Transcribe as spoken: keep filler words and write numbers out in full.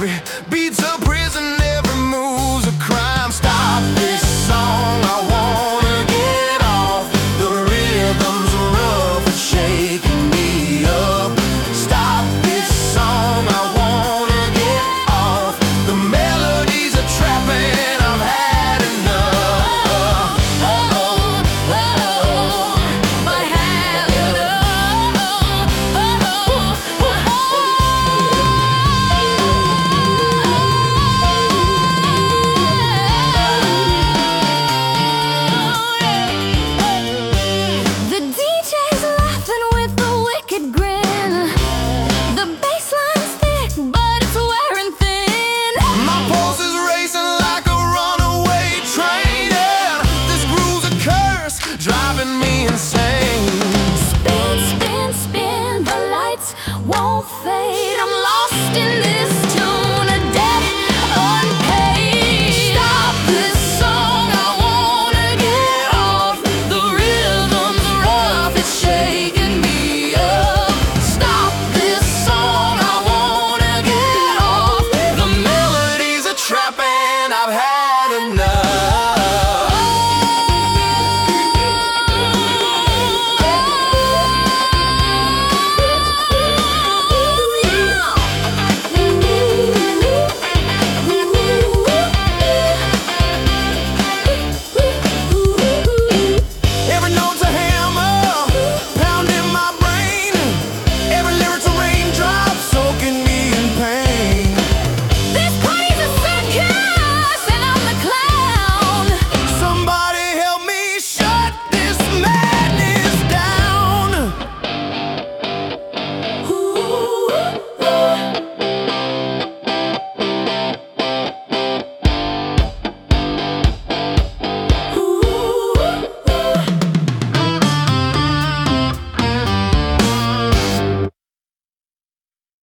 every beat's a prison, every move's a crime. Stop this song, I wanna get off. The rhythm's rough, it's shaking me up. Stop this song, I wanna get off. The melodies are trapping, I've had enough. Oh, oh, oh, but have you done? Oh, oh, the D J's laughing with a wicked grin. The bass line's thick, but it's wearing thin. My pulse is racing like a runaway train, and this groove's a curse, driving me insane. Spin, spin, spin, the lights won't fade. I'm lost in this